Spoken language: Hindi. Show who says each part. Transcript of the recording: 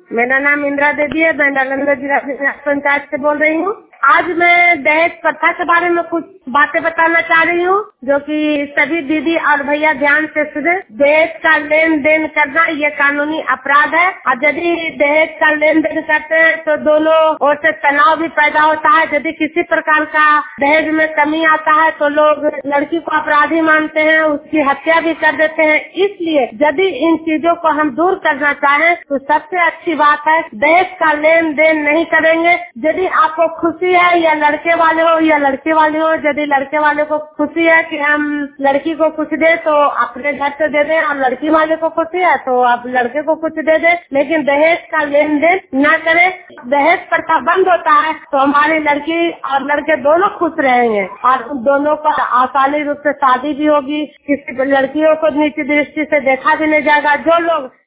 Speaker 1: मेरा नाम इंदिरा देवी है। मैं नालंदा जिला पंचायत से बोल रही हूँ। आज मैं दहेज प्रथा के बारे में कुछ बातें बताना चाह रही हूँ, जो कि सभी दीदी और भैया ध्यान से सुने। दहेज का लेन देन करना ये कानूनी अपराध है, और यदि दहेज का लेन देन करते हैं तो दोनों ओर से तनाव भी पैदा होता है। यदि किसी प्रकार का दहेज में कमी आता है तो लोग लड़की को अपराधी मानते हैं, उसकी हत्या भी कर देते हैं। इसलिए यदि इन चीजों को हम दूर करना चाहें तो सबसे अच्छी बात है दहेज का लेन देन नहीं करेंगे। यदि आपको खुशी है या लड़के वाले हो या लड़के वाले हो, यदि लड़के वाले को खुशी है कि हम लड़की को कुछ दे तो अपने घर से दे दें, और लड़की वाले को खुशी है तो आप लड़के को कुछ दे दें, लेकिन दहेज का लेन देन न करें। दहेज प्रथा बंद होता है तो हमारी लड़की और लड़के दोनों खुश रहेंगे और उन दोनों का आसानी रूप से शादी भी होगी। किसी लड़कियों को नीची दृष्टि से देखा भी नहीं जाएगा। जो लोग